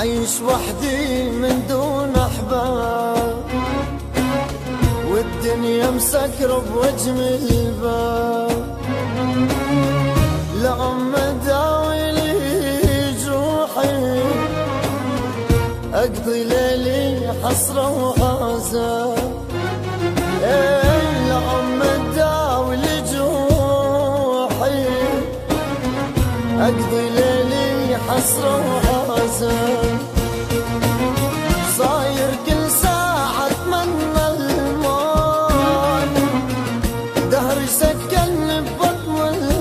عايش وحدي من دون احباب، والدنيا مسكرة بوجه الباب. لعم داوي لي جروحي، اقضي ليلي حسرة وعذاب. لعم داوي لي جروحي، اقضي ليلي حسرة وعذاب. صاير كل ساعة اتمنى الموت، دهري سكنني ببطن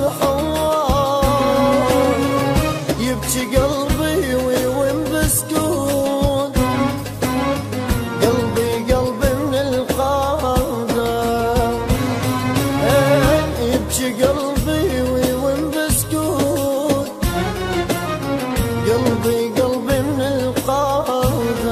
الحوار. يبكي قلبي ويوم بسكوت، قلبي من القهر. يبكي قلبي ويوم بسكوت، قلبي من القهر.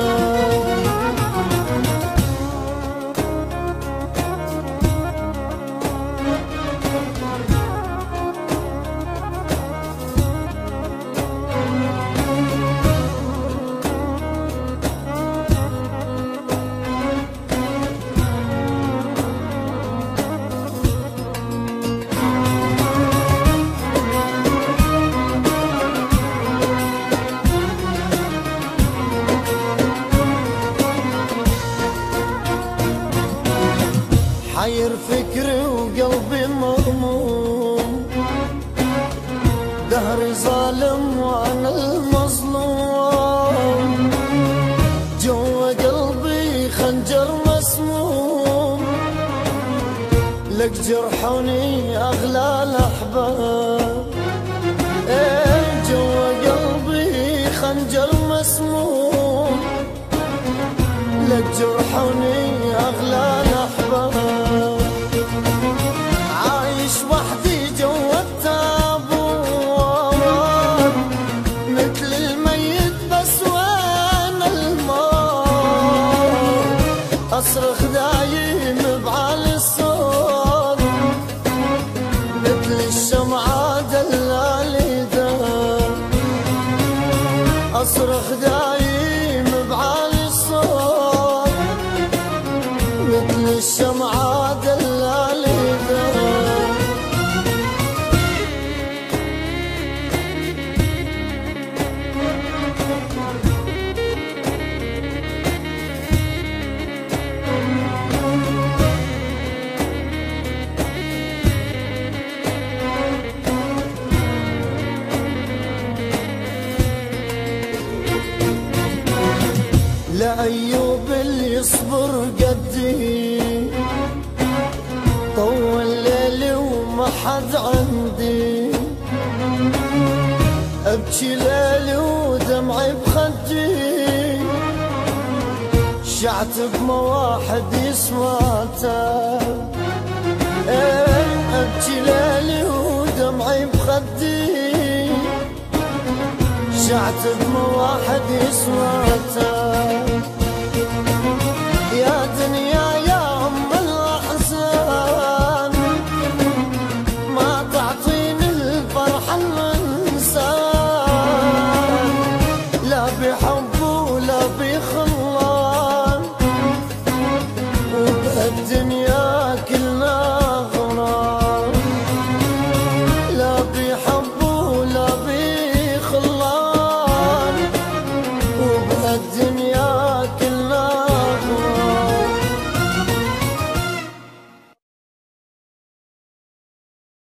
حير فكري وقلبي مغموم، دهري ظالم وانا المظلوم. جوا قلبي خنجر مسموم، لك جرحوني اغلى الاحباب. جوا قلبي خنجر مسموم، لك جرحوني اغلى الاحباب. عايش وحدي جوا التابوت، مثل الميت بس وين الموت. اصرخ دايم بعالي الصوت، مثل الشمعة دلالي دار. اصرخ دايم بعالي الصوت، مثل الشمعة دلالي دار. لأيوب اللي يصبر قدي، طول ليلي وما حد عندي. ابكي ليلي ودمعي بخدي، شعتب ما واحد يسمعته. ابكي ليلي ودمعي بخدي، شعتب ما واحد يسمعته. يا دنيا يا ام الاحزان، ما تعطيني الفرح الانسان. لا بحب ولا بخلان، وبهالدنيا كلنا غرام. لا بحب ولا بخلان، وبهالدنيا